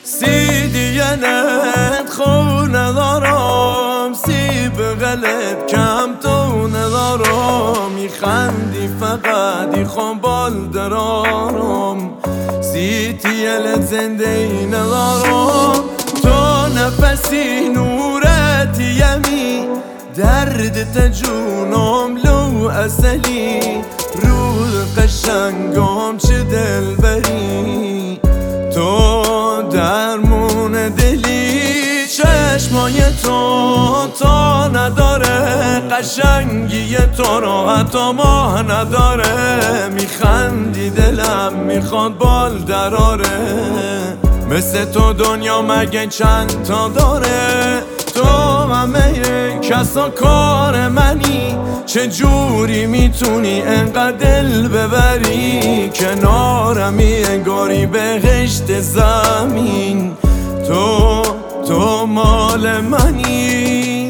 دیگنت خونه دارم، سیب غلط کم تو ندارم. میخندی فقط خوام بال درارم، سیتیلت زنده ای ندارم. تو نفسی نورت یمی، درد تجونم لو اصلی. رود قشنگم چه دل بری، تو درمون دلی. چشمای تو نداره، قشنگی تو رو حتی ماه نداره. میخندی دلم میخواد بال دراره، مثل تو دنیا مگه چند تا داره. تو همه کسا کار منی، چه جوری میتونی انقدر دل ببری. کنارمی انگاری بهشت زمین، تو مال منی.